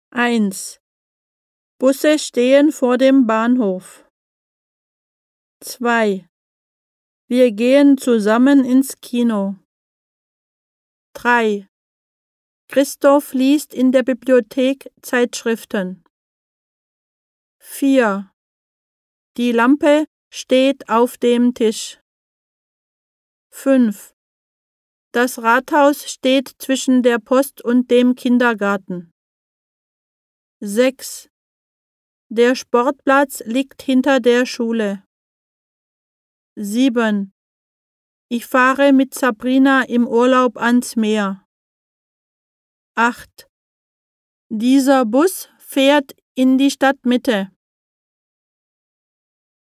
1. Busse stehen vor dem Bahnhof. 2. Wir gehen zusammen ins Kino. 3. Christoph liest in der Bibliothek Zeitschriften. 4. Die Lampe steht auf dem Tisch. 5. Das Rathaus steht zwischen der Post und dem Kindergarten. 6. Der Sportplatz liegt hinter der Schule. 7. Ich fahre mit Sabrina im Urlaub ans Meer. 8. Dieser Bus fährt in die Stadtmitte.